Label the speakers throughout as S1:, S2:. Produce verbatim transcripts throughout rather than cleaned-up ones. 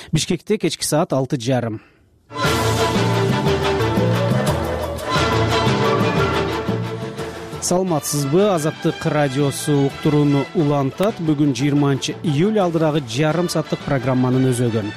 S1: Бишкекте кечки саат алты жарым. Саламатсызбы? Азаттык радиосу уктурууну улантат. Бүгүн жыйырманчы июль, алдырагы жарым сааттык программанын өзөгөн.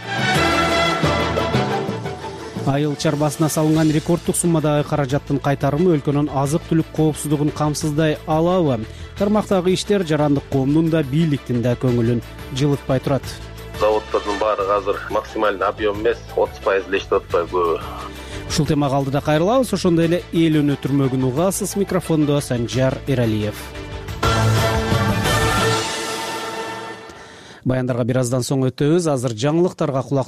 S1: Айыл чарбасына салынган рекордтук суммадагы каражаттын кайтарымы өлкөнүн азык-түлүк коопсуздугун камсыздай алабы? Тармактагы иштер жарандык коомдун да бийликтин да көңүлүн жылытпай турат.
S2: Заводдордун баары азыр максималдуу объем эмес, отуз пайыз эле иштеп атпайбы көбү.
S1: Ушул темага алдыда кайрылабыз. Ошондой эле эл өнөтүрмөгүн угасыз. Микрофондо Санжар Эралиев. Баяндарга бир аздан соң өтөбүз. Азыр жаңылыктарга кулак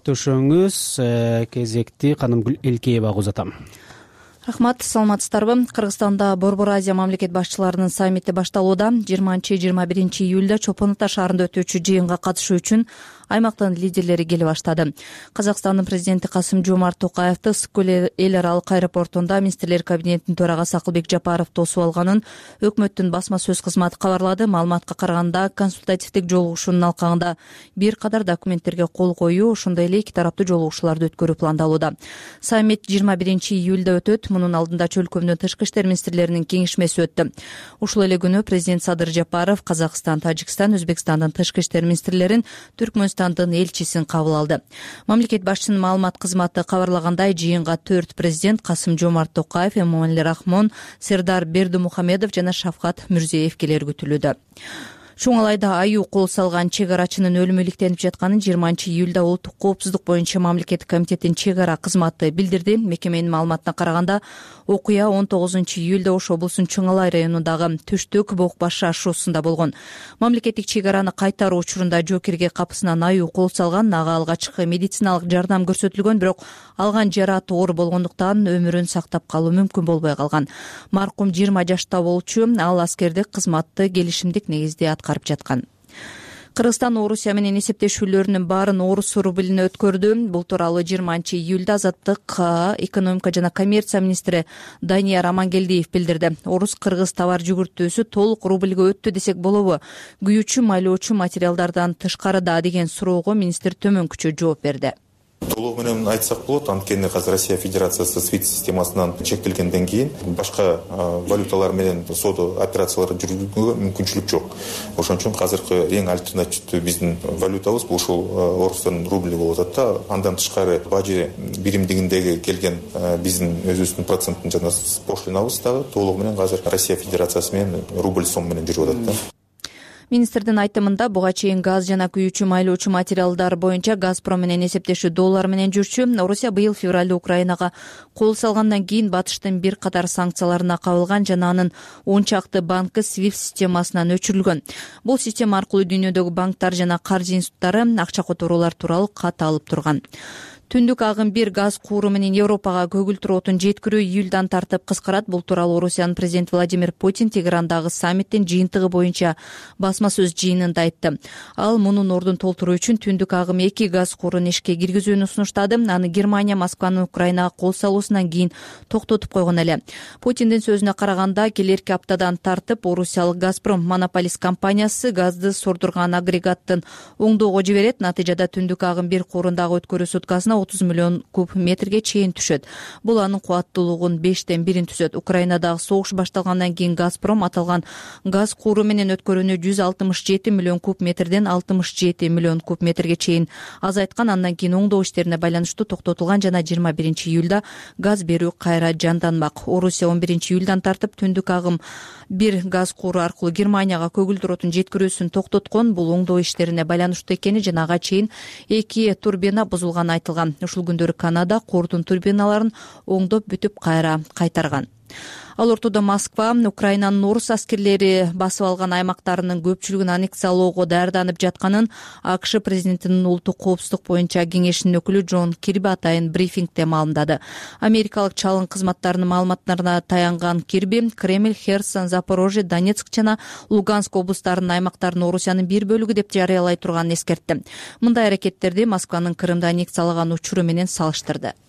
S1: төшөңүз. Кезекти Канымгүл Элкеевага узатам.
S3: Рахмат, саламатсыздарбы? Кыргызстанда Борбор Азия мамлекет башчыларынын саммити башталууда. жыйырманчы жыйырма биринчи июлда Чопон Ата шаарында өтүүчү жыйынга катышуу үчүн аймактын лидерлери келе баштады. Казакстандын президенти Касым-Жомарт Токаевди Ысык-Көл эл аралык аэропортунда министрлер кабинетинин төрагасы Акылбек Жапаров тосуп алганын өкмөттүн басма сөз кызматы кабарлады. Маалыматка караганда, консультативдик жолугушуунун алкагында бир катар документтерге кол коюу, ошондой эле эки тараптуу жолугушууларды өткөрүү пландалууда. Саммит жыйырма биринчи июлда өтөт. Мунун алдында чөлкөмдүн тышкы иштер министрлеринин кеңешмеси өттү. Ушул эле күнү президент Садыр Жапаров Казакстан, Тажикстан, Өзбекстандын тышкы иштер министрлерин, Түркмөнстандын элчисин кабыл алды. Мамлекет башчысынын маалымат кызматы кабарлагандай, жыйынга төрт президент Касым-Жомарт Токаев, Эмомали Рахмон, Сердар Бердимухамедов жана Шавкат Мирзиеев келер күтүлүүдө. Чоңалайда аю кол салган чек арачынын өлүмү иликтенип жатканын жыйырманчы июлда Улуттук коопсуздук боюнча мамлекеттик комитеттин чек ара кызматы билдирди. Мекеменин маалыматына караганда, окуя он тогузунчу июлда Ош облусунун Чоңалай районундагы Түштүк Бок башы ашуусунда болгон. Мамлекеттик чек араны кайтаруу учурунда жоокерге капысынан аю кол салган, ага алгачкы медициналык жардам көрсөтүлгөн, бирок алган жарааты оор болгондуктан өмүрүн сактап калуу мүмкүн болбой калган. Маркум жыйырма жашта болчу, ал аскердик кызматты келишимдик негизде аткарып жаткан. Кыргызстан Орусия менен эсептешүүлөрүнүн баарын орус рублине өткөрдү. Бул тууралуу жыйырманчы июлда Азаттык экономика жана коммерция министри Данияр Амангелдиев билдирди. Орус-кыргыз товар жүгүртүүсү толук рубльге өттү десек болобу? Күйүүчү, майлоочу материалдардан тышкарыда деген суроого министр төмөнкүчө жооп берди.
S4: Толугу менен айтсак болот, анткени азыр Россия Федерациясы свифт системасынан чектелгенден кийин башка валюталар менен соода операциялары жүргүзүүгө мүмкүнчүлүк жок. Ошон үчүн азыркы эң альтернативдүү биздин валютабыз бул ушул орустун рубли болуп атат да. Андан тышкары бажы биримдигиндеги келген биздин өзүбүздүн проценттин жана пошлинабыз дагы толугу менен азыр Россия Федерациясы менен рубль сом менен жүрүп атат да.
S3: Министрдин айтымында, буга чейин газ жана күйүүчү майлоочу материалдар боюнча Газпром менен эсептешүү доллар менен жүрчү. Орусия быйыл февралда Украинага кол салгандан кийин батыштын бир катар санкцияларына кабылган жана анын он чакты банкы свифт системасынан өчүрүлгөн. Бул система аркылуу дүйнөдөгү банктар жана каржы институттары акча которуулар тууралуу кат алып турган. Түндүк агым бир газ кууру менен Европага көгүлтүр отун жеткирүү июлдан тартып кыскарат. Бул тууралуу Орусиянын президенти Владимир Путин Тегерандагы саммиттин жыйынтыгы боюнча басма сөз жыйынында айтты. Ал мунун ордун толтуруу үчүн түндүк агым эки газ куурун ишке киргизүүнү сунуштады. Аны Германия Москванын Украинага кол салуусунан кийин токтотуп койгон эле. Путиндин сөзүнө караганда, келерки аптадан тартып Орусиялык Газпром монополист компаниясы газды сордурган агрегаттын оңдоого жиберет. Натыйжада түндүк агым бир куурундагы өткөрүү суткасына отуз миллион куб метрге чейин түшөт. Бул анын кубаттуулугунун бештен бирин түзөт. Украинадагы согуш башталгандан кийин Газпром аталган газ кууру менен өткөрүүнү жүз алтымыш жети миллион куб метрден алтымыш жети миллион куб метрге чейин азайткан. Андан кийин оңдоо иштерине байланыштуу токтотулган жана жыйырма биринчи июлда газ берүү кайра жанданмак. Орусия он биринчи июлдан тартып түндүк агым бир газ кууру аркылуу Германияга көгүлтүр отун жеткирүүсүн токтоткон. Бул оңдоо иштерине байланыштуу экени жана ага чейин эки турбина бузулганы айтылган. Ушул күндөрү Канада куурдун турбиналарын оңдоп бүтүп кайра кайтарган. Ал ортодо Москва Украинанын орус аскерлери басып алган аймактарынын көпчүлүгүн аннексиялоого даярданып жатканын АКШ президентинин улуттук коопсуздук боюнча кеңешинин өкүлү Джон Кирби атайын брифингде маалымдады. Америкалык чалым кызматтарынын маалыматтарына таянган Кирби Кремль, Херсон, Запорожье, Донецк жана Луганск облустарынын аймактарын Орусиянын бир бөлүгү деп жарыялай турганын эскертти. Мындай аракеттерди Москванын Крымды аннексиялаган учуру менен салыштырды.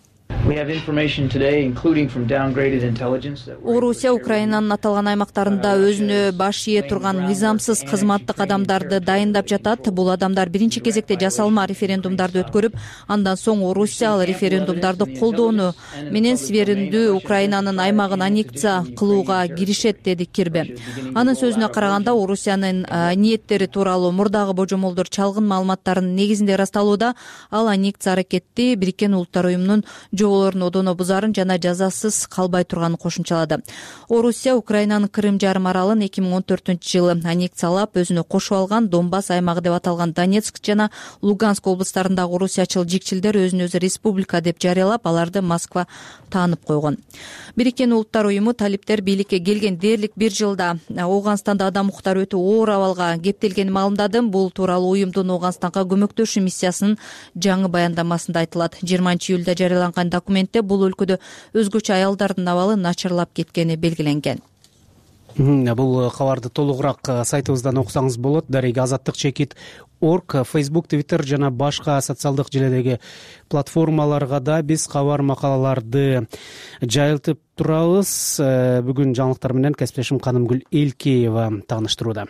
S3: Орусия Украинанын аталган аймактарында өзүнө баш ие турган мыйзамсыз кызматтык адамдарды дайындап жатат. Бул адамдар биринчи кезекте жасалма референдумдарды өткөрүп, андан соң Орусия ал референдумдарды колдоону менен севериндүү Украинанын аймагын аннексия кылууга киришет, деди Кирби. Анын сөзүнө караганда, Орусиянын ниеттери тууралуу мурдагы божомолдор чалгын маалыматтардын негизинде ырасталууда. Ал аннексия аракетти Бириккен Улуттар уюмунун жоболорун одоно бузарын жана жазасыз калбай турганын кошумчалады. Орусия Украинанын Крым жарым аралын эки миң он төртүнчү жылы аннексиялап, өзүнө кошуп алган Донбасс аймагы деп аталган Донецк жана Луганск облустарындагы орусиячыл жикчилдер өзүн өзү республика деп жарыялап, аларды Москва таанып койгон. Бириккен Улуттар уюму талиптер бийликке келген дээрлик бир жылда Ооганстанда адам укуктары өтө оор абалга кептелгенин маалымдады. Бул тууралуу уюмдун Ооганстанга көмөктөшүү миссиясынын жаңы баяндамасында айтылат. жыйырманчы июлда жарыяланган документте бул өлкөдө өзгөчө аялдардын абалы начарлап кеткени белгиленген.
S1: Бул кабарды толугураак сайтыбыздан окусаңыз болот. Дареги азаттык чекит орг, Facebook, Twitter жана башка социалдык желедеги платформаларга да биз кабар макалаларды жайылтып турабыз. Бүгүн жаңылыктар менен кесиптешим Канымгүл Элкеева тааныштырууда.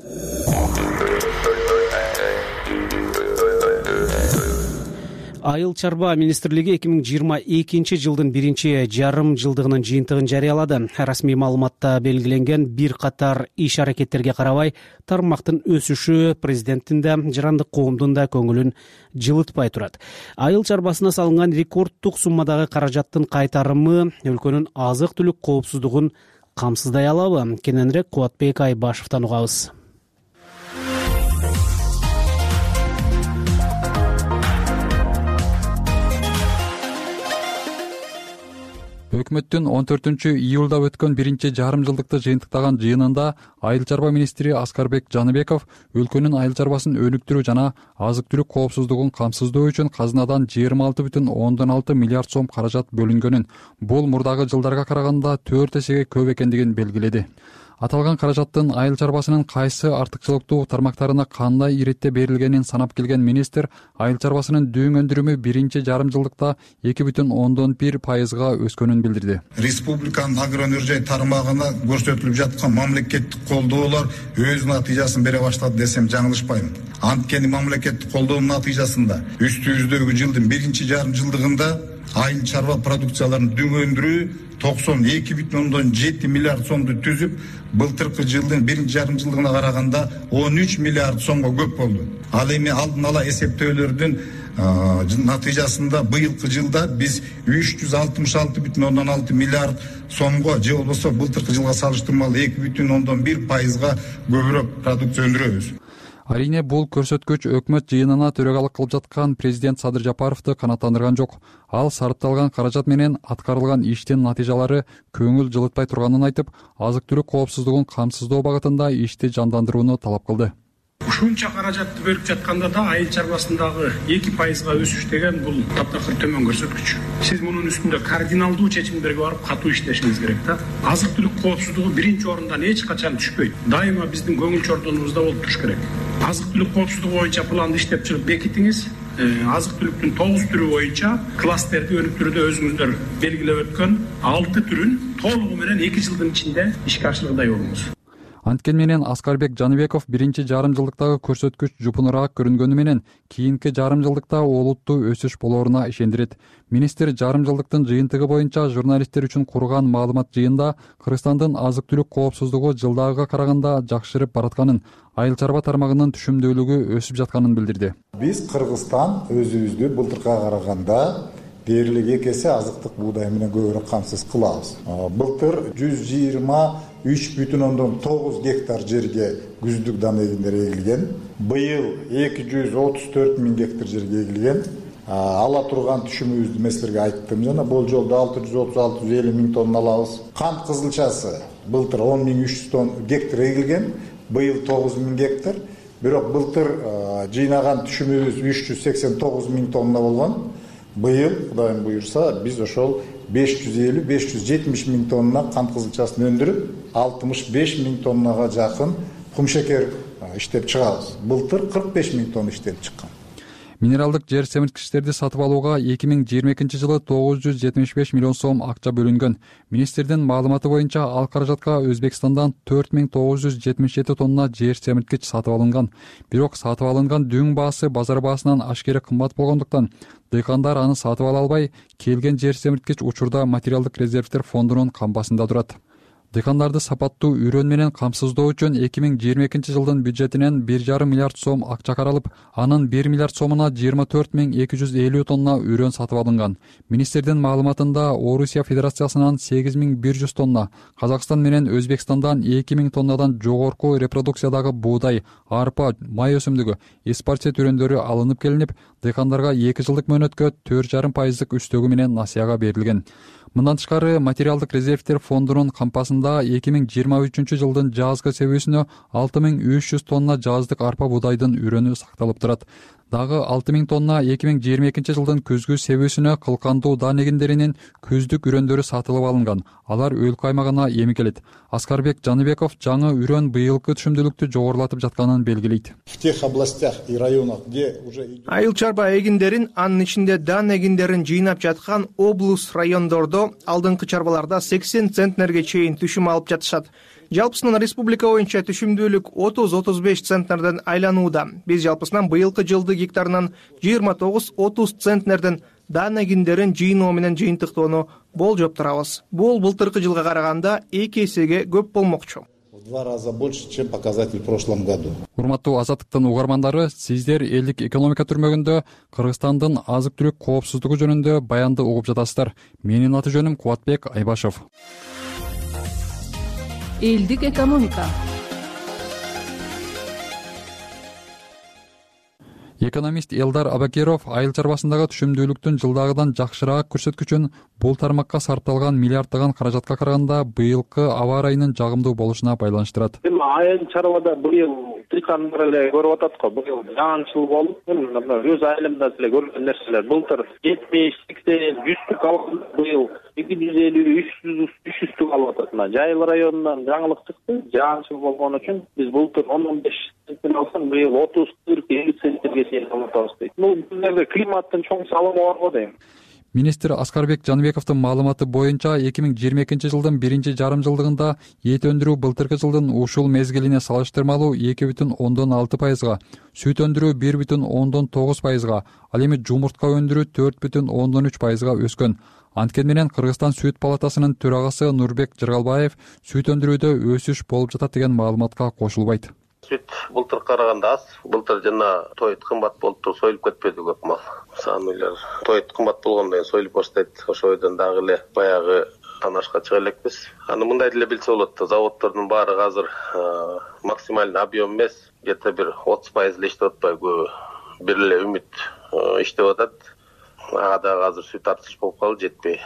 S1: Айыл чарба министрлиги эки миң жыйырма экинчи жылдын биринчи жарым жылдыгынын жыйынтыгын жарыялады. Расмий маалыматта белгиленген бир катар иш аракеттерге карабай, тармактын өсүшү президенттин да, жарандык коомдун да көңүлүн жылытпай турат. Айыл чарбасына салынган рекордтук суммадагы каражаттын кайтарымы өлкөнүн азык-түлүк коопсуздугун камсыздай алабы? Кененирээк Кубатбек Айбашевден угабыз.
S5: Өкмөттүн он төртүнчү июлда өткөн биринчи жарым жылдыкты жыйынтыктаган жыйынында айыл чарба министри Аскарбек Жаныбеков өлкөнүн айыл чарбасын өнүктүрүү жана азык-түлүк коопсуздугун камсыздоо үчүн казынадан жыйырма алты бүтүн ондон алты миллиард сом каражат бөлүнгөнүн, бул мурдагы жылдарга караганда төрт эсеге көп экендигин белгиледи. Аталган каражаттын айыл чарбасынын кайсы артыкчылыктуу тармактарына кандай иретте берилгенин санап келген министр, айыл чарбасынын дөң өндүрүмү биринчи жарым жылдыкта эки бүтүн ондон бир пайызга өскөнүн билдирди.
S6: Республиканын агроөнөржай тармагына көрсөтүлүп жаткан мамлекеттик колдоолор өз натыйжасын бере баштады десем жаңылышпайм. Анткени мамлекеттик колдоонун натыйжасында үстүбүздөгү жылдын биринчи жарым жылдыгында айыл чарба продукцияларын дөң өндүрүү токсон эки бүтүн ондон жети миллиард сомду түзүп, былтыркы жылдын биринчи жарым жылдыгына караганда он үч миллиард сомго көп болду. Ал эми алдын ала эсептөөлөрдүн натыйжасында быйылкы жылда биз үч жүз алтымыш алты бүтүн ондон алты миллиард сомго, же болбосо былтыркы жылга салыштырмалуу эки бүтүн ондон бир пайызга көбүрөөк продукция өндүрөбүз.
S5: Арине бул көрсөткүч өкмөт жыйынына төрагалык кылып жаткан президент Садыр Жапаровду канааттандырган жок. Ал сарпталган каражат менен аткарылган иштин натыйжалары көңүл жылытпай турганын айтып, азык-түлүк коопсуздугун камсыздоо багытында ишти жандандырууну талап кылды.
S7: Ушунча каражатты бөлүп жатканда да айыл чарбасындагы эки пайызга өсүш деген бул таптакыр төмөн көрсөткүч. Сиз мунун үстүндө кардиналдуу чечимдерге барып катуу иштешиңиз керек да. Азык-түлүк коопсуздугу биринчи орундан эч качан түшпөйт. Дайыма биздин көңүл чордонубузда болуп туруш керек. Азык-түлүк коопсуздугу боюнча планды иштеп чыгып бекитиңиз. Азык-түлүктүн тогуз түрү боюнча кластерди өнүктүрүүдө өзүңүздөр белгилеп өткөн алты түрүн толугу менен эки жылдын ичинде ишке ашыргандай болуңуз.
S5: Анткени менен Аскарбек Жаныбеков биринчи жарым жылдыктагы көрсөткүч жупунураак көрүнгөнү менен кийинки жарым жылдыкта олуттуу өсүш болоруна ишендирет. Министр жарым жылдыктын жыйынтыгы боюнча журналисттер үчүн курган маалымат жыйында Кыргызстандын азык-түлүк коопсуздугу жылдагыга караганда жакшырып баратканын, айыл чарба тармагынын түшүмдүүлүгү өсүп жатканын билдирди.
S8: Биз Кыргызстан өзүбүздү былтыркыга караганда дээрлик эки эсе азыктык буудай менен көбүрөөк камсыз кылабыз. Былтыр жүз жыйырма үч бүтүн ондон тогуз гектар жерге күздүк дана эгиндер эгилген. Быйыл эки жүз отуз төрт миң гектар жерге эгилген. Ала турган түшүмүбүздү мен силерге айттым жана болжолдо алты жүз отуз алты жүз элүү миң тонна алабыз. Кант кызылчасы былтыр он миң үч жүз тонна гектар эгилген, быйыл тогуз миң гектар. Бирок былтыр жыйнаган түшүмүбүз үч жүз сексен тогуз миң тонна болгон. Быйыл, Кудайым буйрса, биз ошол беш жүз элүү беш жүз жетимиш миң тонна кант кызылчасын өндүрүп, алтымыш беш миң тоннага жакын кумшекер иштеп чыгабыз. Былтыр кырк беш миң тонна иштелип чыккан.
S5: Минералдык жер семирткичтерди сатып алууга эки миң жыйырма экинчи жылы тогуз жүз жетимиш беш миллион сом акча бөлүнгөн. Министрдин маалыматы боюнча ал каражатка Өзбекстандан төрт миң тогуз жүз жетимиш жети тонна жер семирткич сатып алынган. Бирок сатып алынган дүң баасы базар баасынан ашкере кымбат болгондуктан дыйкандар аны сатып ала албай, келген жер семирткич учурда материалдык резервдер фондунун кампасында турат. Дыйкандарды сапаттуу үрөн менен камсыздоо үчүн эки миң жыйырма экинчи жылдын бюджетинен бир жарым миллиард сом акча каралып, анын бир миллиард сомуна жыйырма төрт миң эки жүз элүү тонна үрөн сатып алынган. Министрдин маалыматында Орусия Федерациясынан сегиз миң бир жүз тонна, Казакстан менен Өзбекстандан эки миң тоннадан жогорку репродукциядагы буудай, арпа, май өсүмдүгү, эспарче түрөндөрү алынып келинип, дыйкандарга эки жылдык мөөнөткө төрт жарым пайыздык үстөгү менен насыяга берилген. Мындан тышкары материалдык резервдер фондунун кампасында эки миң жыйырма үчүнчү жылдын жазгы себүүсүнө алты миң үч жүз тонна жаздык арпа буудайдын үрөнү сакталып турат. Дагы алты миң тонна эки миң жыйырма экинчи жылдын күзгү себүүсүнө кылкандуу даан эгиндеринин күздүк үрөндөрү сатылып алынган. Алар өлкө аймагына эмикелет. Аскарбек Жаныбеков жаңы үрөн быйылкы түшүмдүүлүктү жогорулатып жатканын белгилейт.
S9: В тех областях и районах, где уже
S10: айыл чарба эгиндерин, анын ичинде даан эгиндерин жыйнап жаткан облус райондордо алдыңкы чарбаларда сексен центнерге чейин түшүм алып жатышат. Жалпысынан республика боюнча түшүмдүүлүк отуз отуз беш центнерден айланууда. Биз жалпысынан быйылкы жылды гектарынан жыйырма тогуз отуз центнерден даан эгиндерин жыйноо менен жыйынтыктоону болжоп турабыз. Бул былтыркы жылга караганда эки эсеге көп болмокчу.
S9: в два раза больше, чем показатель в прошлом году.
S5: Урматтуу Азаттыктын угармандары, сиздер элдик экономика түрмөгүндө Кыргызстандын азык-түлүк коопсуздугу жөнүндө баянды угуп жатасыздар. Менин аты жөнүм Кубатбек Айбашев.
S11: Элдик экономика.
S5: Экономист Элдар Абакиров айыл чарбасындагы түшүмдүүлүктүн жылдагыдан жакшыраак көрсөткүчүн бул тармакка сарпталган миллиарддаган каражатка караганда быйылкы аба ырайынын жагымдуу болушуна байланыштырат.
S2: Эми айыл чарбада быйыл дыйкандар эле көрүп атат го. Быйыл жаанчыл болуп, өз айылымда эле көргөн нерселер. Былтыр жетимиш, сексен, жүздүк алганда быйыл эки жүз элүү, үч жүздүк алып атат. Жайыл районунан жаңылык чыкты. Жаанчыл болгон үчүн биз былтыр он он беш центтен алсак, быйыл отуз, кырк, элүү центтерге чейин алып атабыз дейт. Бул жерде климаттын чоң салымы бар го дейм.
S5: Министр Аскарбек Жаныбековдун маалыматы боюнча эки миң жыйырма экинчи жылдын биринчи жарым жылдыгында эт өндүрүү былтыркы жылдын ушул мезгилине салыштырмалуу эки бүтүн ондон алты пайызга, сүт өндүрүү бир бүтүн ондон тогуз пайызга, ал эми жумуртка өндүрүү төрт бүтүн ондон үч пайызга өскөн. Анткени менен Кыргызстан сүт палатасынын төрагасы Нурбек Жыргалбаев сүт өндүрүүдө өсүш болуп жатат деген маалыматка кошулбайт.
S2: Сүт былтыр караганда аз. Былтыр жана тойт кымбат болуп туруп союлуп кетпеди көп мал. Саамыйлар тойт кымбат болгондон кийин союлуп баштайт. Ошойдон дагы эле баягы танашка чыга элекпиз. Аны мындай деле билсе болот. Заводдордун баары азыр максималдуу объем эмес, где-то бир отуз пайыз эле иштеп атпайбы. Бир эле үмүт иштеп атат. Ага дагы азыр сүт артыш болуп калды, жетпей.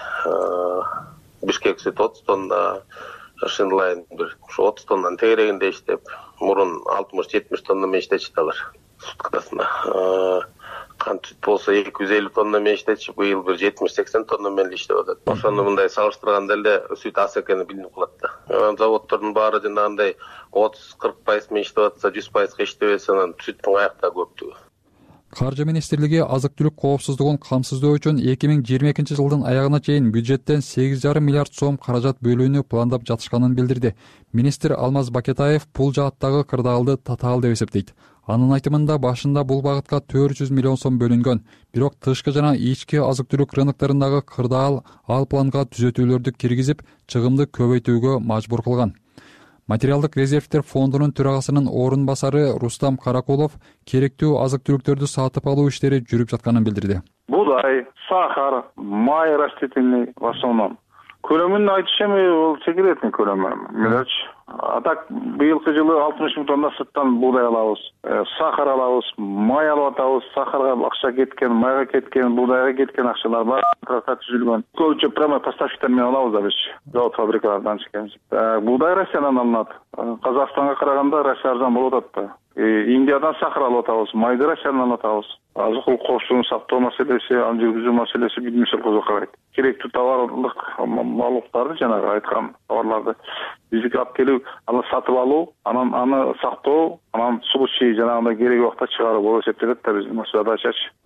S2: Бишкек сүт отуз тонна, Шинлайн бир отуз тоннанын тегерегинде иштеп, мурун алтымыш жетимиш тонна менен иштечти алар суткасына. Кант сүт болсо эки жүз элүү тонна менен иштечи, быйыл бир жетимиш сексен тонна менен иштеп атат. Ошону мындай салыштырганда эле сүт аз экени билинип калат да. Заводдордун баары жанагындай отуз кырк пайыз менен иштеп атса, жүз пайызга иштебесе, анан сүттүн аякта көптүгү.
S5: Каржы министрлиги азык-түлүк коопсуздугун камсыздоо үчүн эки миң жыйырма экинчи жылдын аягына чейин бюджеттен сегиз жарым миллиард сом каражат бөлүүнү пландап жатышканын билдирди. Министр Алмаз Бакетаев бул жааттагы кырдаалды татаал деп эсептейт. Анын айтымында башында бул багытка төрт жүз миллион сом бөлүнгөн. Бирок тышкы жана ички азык-түлүк рыноктарындагы кырдаал ал планга түзөтүүлөрдү киргизип, чыгымды көбөйтүүгө мажбур кылган. Материалдык резервдер фондунун төрагасынын орун басары Рустам Каракулов керектүү азык-түлүктөрдү сатып алуу иштери жүрүп жатканын билдирди.
S12: Будай, сахар, май растительный в основном. Көлөмүн айтыш эми бул секретный көлөмү. Мелочь. А так быйылкы жылы алтымыш миң тонна сырттан буудай алабыз, сахар алабыз, май алып атабыз, сахарга акча кеткен, майга кеткен, буудайга кеткен акчалар бар, контракт түзүлгөн. Көбүнчө прямо поставщиктер менен алабыз да биз. Завод фабрикалардан чыккан. Буудай Россиядан алынат. Казакстанга караганда Россия арзан болуп атат да. Индиядан сахар алып атабыз, майды Россиядан алып атабыз. Азык-түлүк коопсуздугун сактоо маселеси, аны жүргүзүү маселеси бидимсел козгоп керектүү товарлык малдарды, жанагы айткан товарларды бизге алып келип, аны сатып алуу, анан аны сактоо, анан случай жанагындай керек убакта чыгаруу болуп эсептелет да биздин задачачы.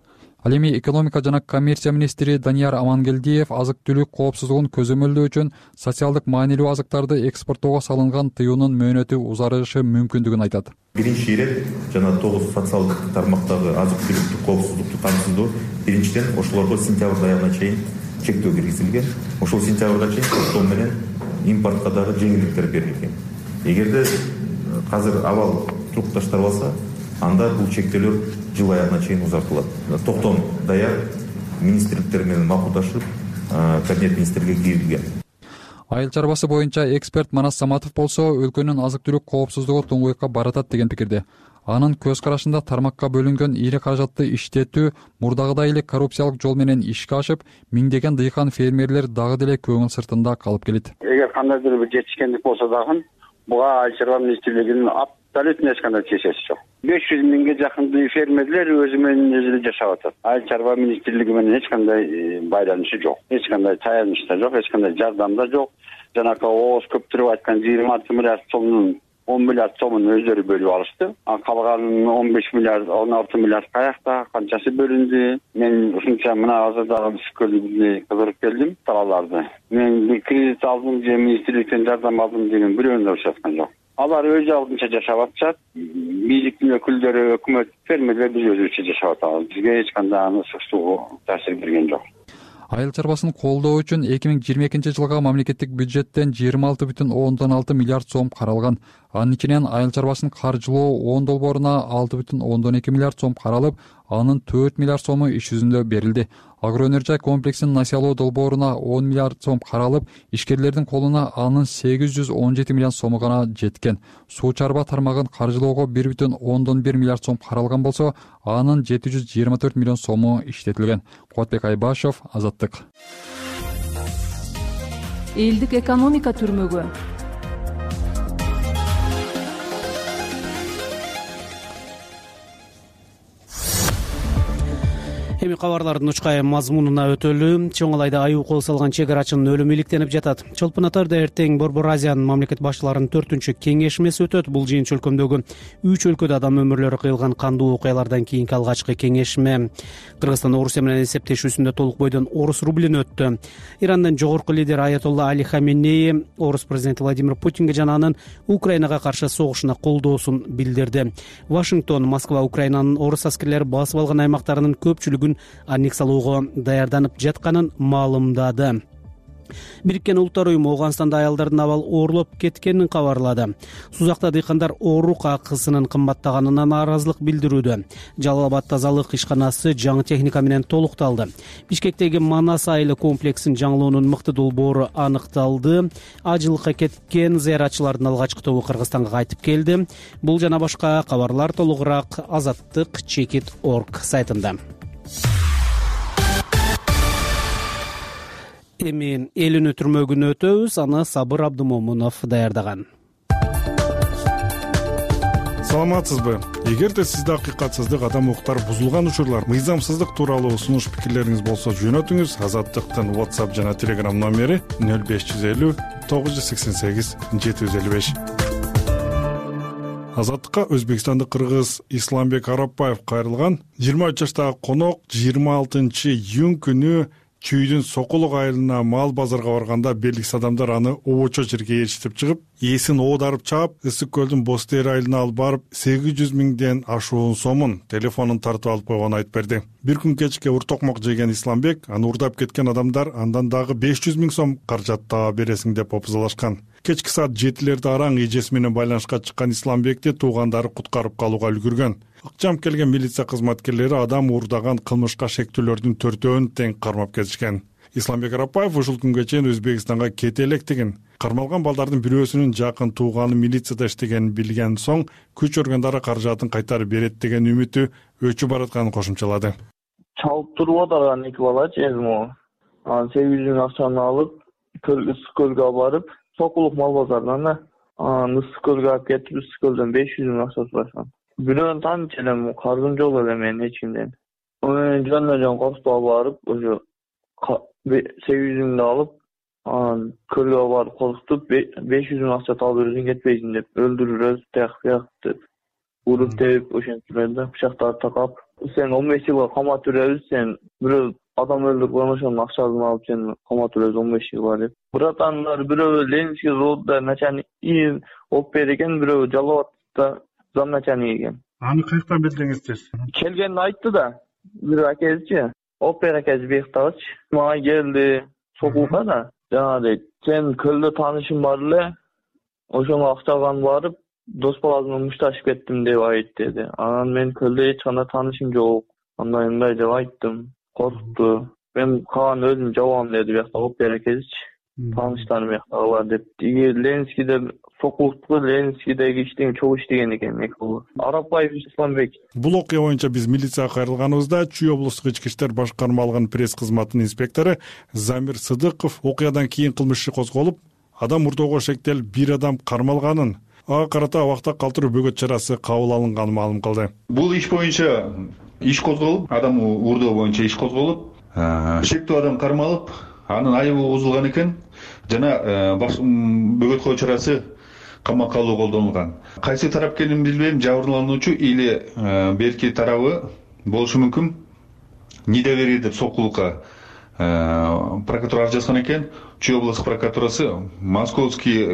S5: Ал эми экономика жана коммерция министри Данияр Амангелдиев азык түлүк коопсуздугун көзөмөлдөө үчүн социалдык маанилүү азыктарды экспорттоого салынган тыюунун мөөнөтү узарышы мүмкүндүгүн айтат.
S4: Биринчи ирет жана тогуз социалдык тармактагы азык түлүктүк коопсуздукту камсыздоо биринчиден ошолорго сентябрь аягына чейин чектөө киргизилген. Ошол сентябрга чейин токтоо менен импортко дагы жеңилдиктер берилген. Эгерде азыр абал турукташтырылса, анда бул чектөөлөр жыл аягына чейин узартылат. Токтом даяр министрликтер менен макулдашып, кабинет министрге киргизилген.
S5: Айыл чарбасы боюнча эксперт Манас Саматов болсо, өлкөнүн азык-түлүк коопсуздугу туңгуйукка баратат деген пикирде. Анын көз карашында тармакка бөлүнгөн ири каражатты иштетүү мурдагыдай эле коррупциялык жол менен ишке ашып, миңдеген дыйкан фермерлер дагы деле көңүл сыртында калып келет.
S13: Эгер кандайдыр бир жетишкендик болсо дагы, буга Айыл чарба министрлигинин абсолютно эч кандай тиешеси жок. беш жүз миңге жакын фермерлер өзү менен өзү жашап атат. Айыл чарба министрлиги менен эч кандай байланышы жок, эч кандай таяныч да жок, эч кандай жардам да жок. Жанакы ооз көптүрүп айткан жыйырма алты миллиард сомдун он миллиард сомун өздөрү бөлүп алышты. А калган он беш миллиард, он алты миллиард каякта, канчасы бөлүндү? Мен ушунча мына азырдагы түшкөлүгүнө кыдырып келдим талааларды. Мен кредит алдым же министрликтен жардам алдым деген бирөөнү да ушаткан жок. Алар өз алдынча жашап атышат. Бийликтин өкүлдөрү, өкмөт, фермерлер биз өзүбүзчө жашап атабыз. Бизге эч кандай аны суксуу таасир берген жок.
S5: Айыл чарбасын колдоо үчүн эки миң жыйырма экинчи жылга мамлекеттик бюджеттен жыйырма алты бүтүн ондон алты миллиард сом каралган. Анын ичинен айыл чарбасын каржылоо он долбооруна алты бүтүн ондон эки миллиард сом каралып, анын төрт миллиард сому иш жүзүндө берилди. Агроөнөржай комплексин насыялоо долбооруна он миллиард сом каралып, ишкерлердин колуна анын сегиз жүз он жети миллион сому гана жеткен. Суу чарба тармагын каржылоого бир бүтүн ондон бир миллиард сом каралган болсо, анын жети жүз жыйырма төрт миллион сому иштетилген. Кубатбек Айбашев, Азаттык.
S11: Элдик экономика түрмөгү.
S1: Эми кабарлардын учкай мазмунуна өтөлү. Чоң Алайда аюу кол салган чек арачынын өлүмү иликтенип жатат. Чолпон Атарда эртең Борбор Азиянын мамлекет башчыларынын төртүнчү кеңешмеси өтөт. Бул жыйынча өлкөмдөгү үч өлкөдө адам өмүрлөрү кыйылган кандуу окуялардан кийинки алгачкы кеңешме. Кыргызстан Орусия менен эсептешүүсүндө толук бойдон орус рублин өттү. Ирандын жогорку лидери Аятолла Али Хаменеи орус президенти Владимир Путинге жана анын Украинага каршы согушуна колдоосун билдирди. Вашингтон Москва Украинанын орус аскерлери басып алган аймактарынын көпчүлүгүн аннексалоого даярданып жатканын маалымдады. Бириккен Улуттар уюму Ооганстанда аялдардын абал оорлоп кеткенин кабарлады. Сузакта дыйкандар оорук акысынын кымбаттаганына нааразылык билдирүүдө. Жалал Абад тазалык ишканасы жаңы техника менен толукталды. Бишкектеги Манас айылы комплексин жаңылоонун мыкты долбоору аныкталды. Ажылыкка кеткен зыяратчылардын алгачкы тобу Кыргызстанга кайтып келди. Бул жана башка кабарлар толугураак азаттык чекит точка орг сайтында. Эми эл үнү түрмөгүнө өтөбүз, аны Сабыр Абдымомунов даярдаган.
S14: Саламатсызбы? Эгерде сизде акыйкатсыздык, адам укуктары бузулган учурлар, мыйзамсыздык тууралуу сунуш пикирлериңиз болсо жөнөтүңүз. Азаттыктын WhatsApp жана Telegram номери нөл беш жүз элүү тогуз жүз сексен сегиз жети жүз элүү беш. Азаттыкка өзбекстандык кыргыз Исламбек Арапбаев кайрылган. жыйырма үч жаштагы конок жыйырма алтынчы июнь күнү Чүйдүн Сокулук айылына мал базарга барганда белгисиз адамдар аны обочо жерге ээрчитип чыгып, ээсин оодарып чаап, Ысык көлдүн Бостер айылына алып барып, сегиз жүз миңден ашуун сомун, телефонун тартып алып койгонун айтып берди. Бир күн кечке уртокмок жеген Исламбек, аны урдап кеткен адамдар андан дагы беш жүз миң сом каражат таба бересиң деп опузалашкан. Кечки саат жетилерде араң эжеси менен байланышка чыккан Исламбекти туугандары куткарып калууга үлгүргөн. Акчам келген милиция кызматкерлери адам уурдаган кылмышка шектүүлөрдүн төртөөнү тең кармап кетишкен. Исламбек Арапбаев ушул күнгө чейин Өзбекстанга кете электигин, кармалган балдардын бирөөсүнүн жакын тууганы милицияда иштегенин билген соң, күч органдары каражатын кайтарып берет деген үмүтү өчүп баратканын кошумчалады.
S15: Чалып туруп атаган эки балачы эми анан сегиз жүз миң акчаны алып, Ысык көлгө барып, Сокулук мал базарынан анан Ысык көлгө алып кетип, Ысык көлдөн беш жүз миң акча сурашкан. Бирөөнү тааныч элем, каржым жок эле менин эч кимден. Мен жөн жөн коркутуп барып, ошо сегиз жүз миңди алып, анан көлгө барып коркутуп, беш жүз миң акча табып берсең кетпейсиң деп, өлтүрүрөбүз, тияк бияк деп. уруп терип ошентип эле да бычактарды такап, сен он беш жылга камап беребиз, сен бирөө адам өлтүргөн ошонун акчасын алып сен камап беребиз он беш жылга деп. Братандар бирөө Ленинский заводда начальник болуп берген, бирөө Жалал-Абадта зам начальник экен.
S14: Аны каяктан билдиңиз?
S15: Келгенин айтты да, бир акезичи, опер акези бектабычы. Мага келди сокулга да, жана дейт, сен көлдө таанышың бар эле, ошого акчадан барып, дос бала менен мушташып кеттим деп айтты деди. Анан мен көлдө эч кандай таанышым жок, андай мындай деп айттым. Коркту. Мен калган өзүм жабам деди биякта опер акезичи. Тааныштарым биякта бар деп. Тиги Ленинскийде сокулукту, Ленинскийдеги иштеген чогуу иштеген экен экөө. Арапбаев Исламбек.
S14: Бул окуя боюнча биз милицияга кайрылганыбызда Чүй облустук ички иштер башкармалыгынын пресс кызматынын инспектору Замир Сыдыков окуядан кийин кылмыш иши козголуп, адам мурдоого шектелип бир адам кармалганын, ага карата абакта калтыруу бөгөт чарасы кабыл алынганын маалым кылды.
S16: Бул иш боюнча иш козголуп, адам уурдоо боюнча иш козголуп, шектүү адам кармалып, анын айыбы бузулган экен жана бөгөт коо чарасы камакка алуу колдонулган. Кайсы тарап экенин билбейм, жабырлануучу или берки тарабы болушу мүмкүн. Недоверие деп сокулукка прокуратура жазган экен. Чүй областык прокуратурасы Московский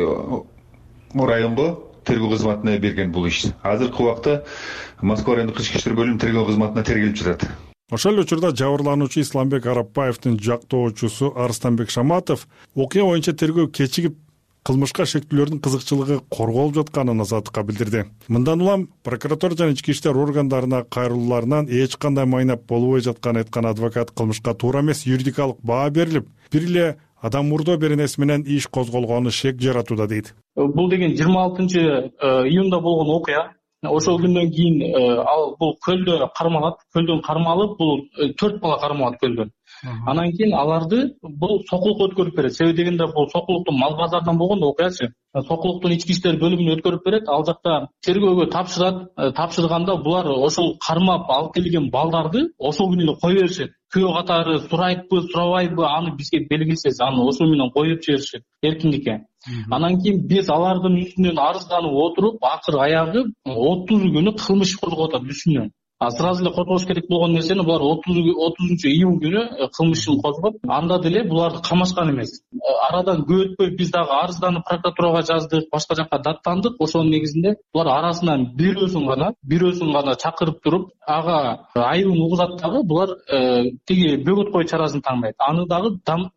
S16: районго тергөө кызматына берген бул иш. Азыркы убакта Москва райондук ички иштер бөлүмүнүн тергөө кызматына тергелип жатат.
S14: Ошол эле учурда жабырлануучу Исламбек Арапбаевдин жактоочусу Арыстанбек Шаматов окуя боюнча тергөө кечигип, кылмышка шектүүлөрдүн кызыкчылыгы корголуп жатканын Азаттыкка билдирди. Мындан улам прокуратура жана ички иштер органдарына кайрылууларынан эч кандай майнап болбой жатканын айткан адвокат кылмышка туура эмес юридикалык баа берилип, бир эле адам мурдоо беренеси менен иш козголгону шек жаратууда дейт.
S17: Бул деген жыйырма алтынчы июнда болгон окуя. Ошол күндөн кийин ал бул көлдө кармалат, көлдөн кармалып, бул төрт бала кармалат көлдөн. Анан кийин аларды бул сокулукка өткөрүп берет. Себеби дегенде бул сокулуктун мал базардан болгон окуячы. Сокулуктун ички иштер бөлүмүнө өткөрүп берет. Ал жакта тергөөгө тапшырат. Тапшырганда булар ошол кармап алып келген балдарды ошол күнү эле кое беришет. Күйөө катары сурайбы, сурабайбы, аны бизге белгилесеңиз, аны ошол менен коюп жиберишет эркиндикке. Анан кийин биз алардын үстүнөн арызданып отуруп, акыры аягы отуз күнү кылмыш козгоп атат үстүнөн. А сразу эле козгош керек болгон нерсени булар отузунчу июнь күнү кылмышын козгоп, анда деле буларды камашкан эмес. Арадан көп өтпөй биз дагы арызданып прокуратурага жаздык, башка жакка даттандык. Ошонун негизинде булар арасынан бирөөсүн гана, бирөөсүн гана чакырып туруп, ага айыбын угузат дагы булар тиги бөгөт коо чарасын таңдайт. Аны дагы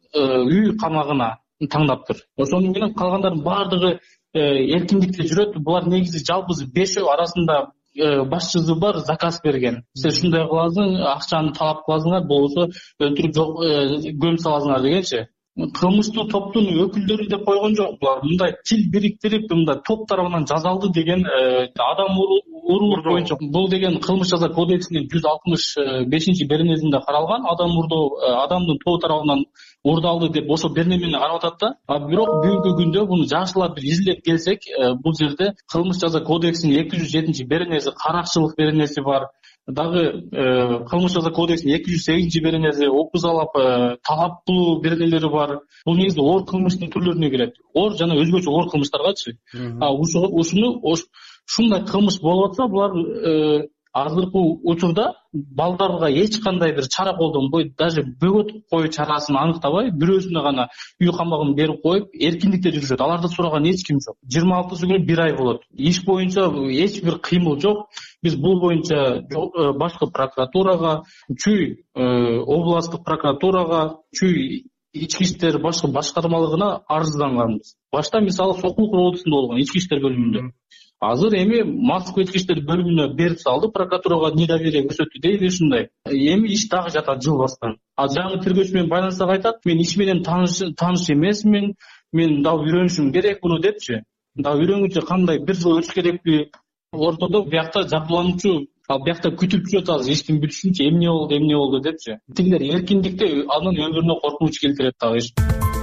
S17: үй камагына таңдаптыр. Ошону менен калгандардын баардыгы эркиндикте жүрөт. Булар негизи жалпысы бешөө арасында башчысы бар, заказ берген. Сиз ушундай кыласың, акчаны талап кыласыңар, болбосо өлтүрүп көмүп саласыңар дегенчи. Кылмыштуу топтун өкүлдөрү деп койгон жок. Булар мындай тил бириктирип, мындай топ тарабынан жазалды деген адам урур боюнча бул деген кылмыш жаза кодексинин жүз алтымыш бешинчи беренесинде каралган. Адам мурдоо адамдын тобу тарабынан урдалды деп ошо берене менен карап атат да. А бирок бүгүнкү күндө буну жакшылап бир изилдеп келсек, бул жерде кылмыш жаза кодексинин эки жүз жетинчи беренеси каракчылык беренеси бар. Дагы кылмыш жаза кодексинин эки жүз сегизинчи беренеси опузалап талап кылуу беренелери бар. Бул негизи оор кылмыштын түрлөрүнө кирет. Оор жана өзгөчө оор кылмыштаргачы. А ушуну ушундай кылмыш болуп атса, булар азыркы учурда балдарга эч кандай бир чара колдонбой, даже бөгөт кою чарасын аныктабай, бирөөсүнө гана үй камагын берип коюп, эркиндикте жүрүшөт. Аларды сураган эч ким жок. жыйырма алтысы күнү бир ай болот. Иш боюнча эч бир кыймыл жок. Биз бул боюнча башкы прокуратурага, Чүй областтык прокуратурага, Чүй ички иштер башкы башкармалыгына арызданганбыз. Башта мисалы Сокулук облусунда болгон ички иштер бөлүмүндө. Азыр эми Москва ички иштер бөлүмүнө берип салды, прокуратурага недоверие көрсөттү дейли ушундай. Эми иш дагы жатат жылбастан. А жаңы тергөөчү менен байланышсак айтат, мен иш менен тааныш эмесмин, мен дагы үйрөнүшүм керек буну депчи. Дагы үйрөнгүнчө кандай бир жыл өтүш керекпи? Ортодо биякта жабырлануучу ал биякта күтүп жүрөт, азыр эч ким бүтүшүнчө эмне болду, эмне болду депчи. Тигилер эркиндикте анын өмүрүнө коркунуч келтирет дагы иш.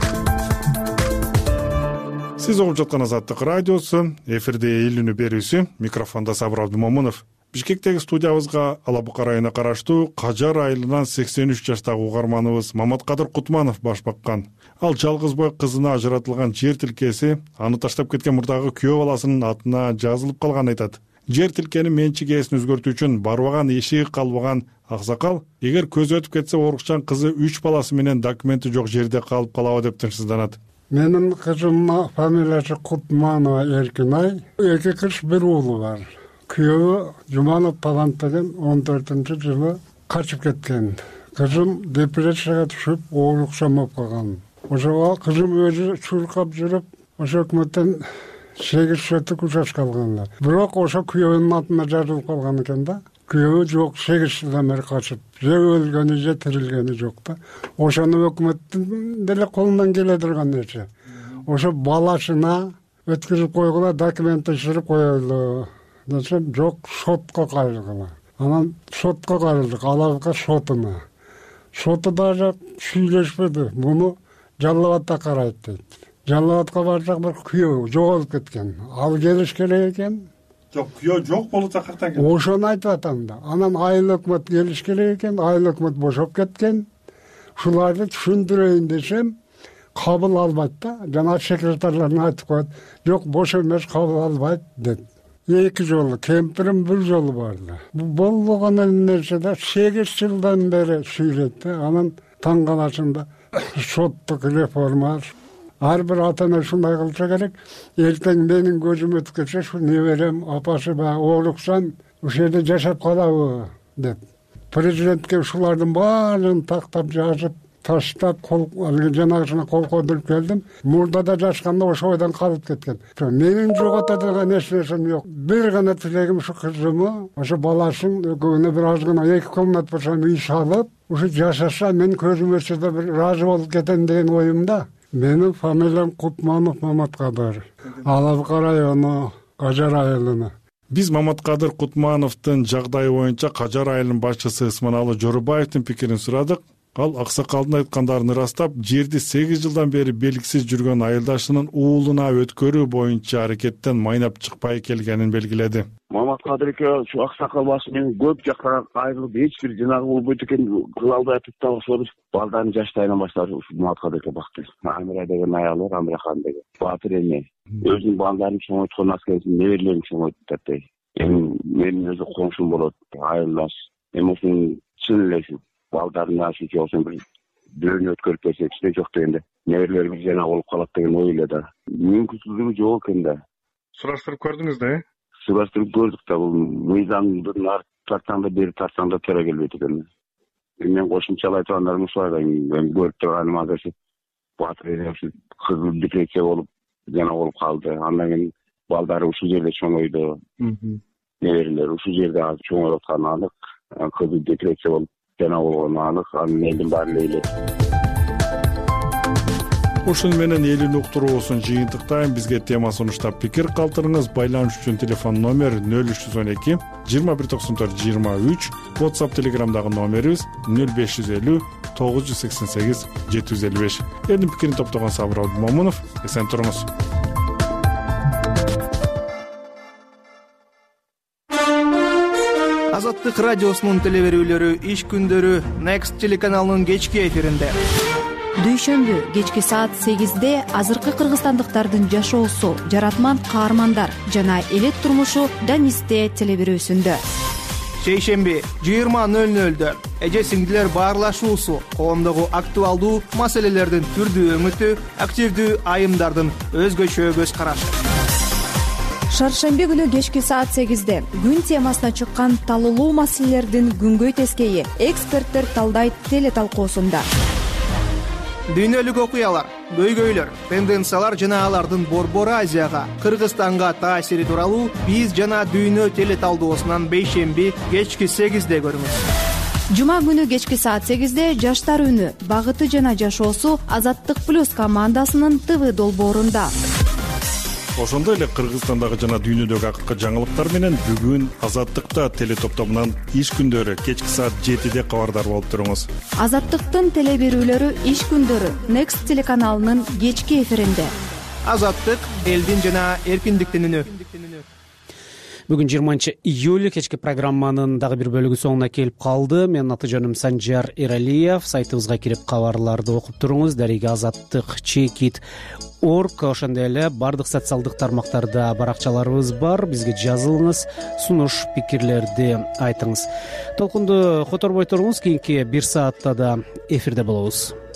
S14: Сиз угуп жаткан Азаттык радиосу, эфирде эл үнү берүүсү, микрофондо Сабыр Абдымомунов. Бишкектеги студиябызга Ала Бука районуна караштуу Кажар айылынан сексен үч жаштагы угарманыбыз Маматкадыр Кутманов баш баккан. Ал жалгыз бой кызына ажыратылган жер тилкеси аны таштап кеткен мурдагы күйөө баласынын атына жазылып калганын айтат. жер тилкенин менчик ээсин өзгөртүү үчүн барбаган эшиги калбаган аксакал эгер көзү өтүп кетсе орукчан кызы үч баласы менен документи жок жерде калып калабы деп тынчсызданат.
S18: Менин кызымдын фамилиясы Кутманова Эркинай. Эки кыз бир уулу бар. Күйөөбү Жуманов Талант деген он төртүнчү жылы качып кеткен. Кызым депрессияга түшүп, оорукчан болуп калган. Ошого кызым өзү чуркап жүрүп, ошо өкмөттөн сегиз сотук участка алгандар. Бирок ошо күйөөбүнүн атына жазылып калган экен да. Күйөө жок, сегиз жылдан бери качып. Же өлгөнү, же тирилгени жок да. Ошону өкмөттүн деле колунан келе турган нерсе. Ошо баласына өткүзүп койгула, документ түшүрүп коелу десем, жок, сотко кайрылгыла. Анан сотко кайрылдык, Алабка сотуна. Соту даже сүйлөшпөдү. Муну Жалал абадта карайт дейт. Жалал абадка барсак, бир күйөө жоголуп кеткен. Ал келиш керек экен.
S14: Жок, күйөө жок болупса каяктан келди?
S18: Ошону айтып атам да. Анан айыл өкмөт келиш керек экен, айыл өкмөт бошоп кеткен. Шуларды түшүндүрөйүн десем, кабыл албайт да. Жана секретарларына айтып коет, жок, бош эмес, кабыл албайт деп. Эки жолу, кемпирим бир жолу барды. Болбогон нерсе да сегиз жылдан бери сүйлөйт да. Анан таң каласында соттук реформа. Ар бир ата ана ушундай кылса керек. Эртең менин көзүм өтүп кетсе, ушу неберем, апасы баягы ооруксан, ушул жерде жашап калабы деп. Президентке ушулардын баарын тактап жазып, таштап, кол жанагысына кол койдуруп келдим. Мурда да жашканда ошо ойдон калып кеткен. Менин жогото деген эч нерсем жок. Бир гана тилегим ушу кызымы, ошо баласын экөөнө бир аз гана эки комнат болсо үй салып, ушу жашаса мен көзүм өтсө да бир ыраазы болуп кетем деген оюмда. Менин фамилиям Кутманов Маматкадыр. Алабка району, Кажар айылына.
S14: Биз Маматкадыр Кутмановдун жагдайы боюнча Кажар айылынын башчысы Ысманалы Жорубаевдин пикирин сурадык. Ал аксакалдын айткандарын ырастап, жерди сегиз жылдан бери белгисиз жүргөн айылдашынын уулуна өткөрүү боюнча аракеттен майнап чыкпай келгенин белгиледи.
S19: Маматкадыр эке ушу аксакал башы менен көп жактан айрылып, эч бир жанагы болбойт экен, кыз албай атып да ошол балдарын жаштайынан баштап ушу Маматкадыр эке бакты. Амира деген аялы бар, Амира хан деген. Батыр эне. Өзүнүн балдарын чоңойткон аскерин неберелерин чоңойтуп атты. Эми менин өзү коңшум болот, айылдаш. Эми ушунун чын элесин балдарын ашык болсун бир бирөөнү өткөрүп берсе, эч жок дегенде, неберелерimiz жана болуп калат деген ой эле да. Мүмкүнчүлүгү жок экен да.
S14: Сураштырып көрдүңүз да, э?
S19: Сураштырып көрдүк да, бул мыйзамдын ар тартсаң да бери тартсаң да туура келбейт экен. Мен кошумчалай тургандарым ушулай да, мен көрүп турганым азыр Батыр кызы депрессия болуп, жана болуп калды. Андан кийин балдары ушул жерде чоңойду. Неберелери ушул жерде азыр чоңоюп атканы анык. Кызы депрессия болуп жана болгону анык. Анын элдин баары эле.
S14: Ушун менен элин уктуруусун жыйынтыктайм. Бизге тема сунуштап пикир калтырыңыз. Байланыш үчүн телефон номер нөл үч жүз он эки жыйырма бир токсон төрт жыйырма үч. WhatsApp Telegramдагы номерибиз нөл беш жүз элүү тогуз жүз сексен сегиз жети жүз элүү беш. Элдин пикирин топтогон Сабыр Абдумомунов. Эсен туруңуз.
S10: Азаттык радиосунун телеберүүлөрү иш күндөрү Next телеканалынын кечки эфиринде.
S3: Дүйшөмбү кечки саат сегизде азыркы кыргызстандыктардын жашоосу, жаратман каармандар жана элет турмушу Данисте телеберүүсүндө.
S10: Шейшемби жыйырма нөл нөлдө эже сиңдилер баарлашуусу, коомдогу актуалдуу маселелердин түрдүү өңүтү, активдүү айымдардын өзгөчө көз карашы.
S3: Шаршемби күнү кечки саат сегизде күн темасына чыккан талуулуу маселелердин күнгөй тескейи эксперттер талдайт теле талкуусунда.
S10: Дүйнөлүк окуялар, көйгөйлөр, тенденциялар жана алардын Борбор Азияга, Кыргызстанга таасири тууралуу биз жана дүйнө теле талдоосунан бейшемби кечки сегизде көрүңүз.
S3: Жума күнү кечки саат сегизде жаштар үнү, багыты жана жашоосу Азаттык плюс командасынын ТВ долбоорунда.
S14: Ошондой эле Кыргызстандагы жана дүйнөдөгү акыркы жаңылыктар менен бүгүн Азаттыкта теле топтомунан иш күндөрү кечки саат жетиде кабардар болуп туруңуз.
S3: Азаттыктын теле берүүлөрү иш күндөрү Next телеканалынын кечки эфиринде.
S10: Азаттык элдин жана эркиндиктин үнү.
S1: Бүгүн жыйырманчы июль, кечки программанын дагы бир бөлүгү соңуна келип калды. Менин аты жөнүм Санжар Эралиев. Сайтыбызга кирип кабарларды окуп туруңуз. Дарига Азаттык, Чекит орг, ошондой эле бардык социалдык тармактарда баракчаларыбыз бар. Бизге жазылыңыз, сунуш пикирлерди айтыңыз. Толкунду которбой туруңуз. Кийинки бир саатта да эфирде болобуз.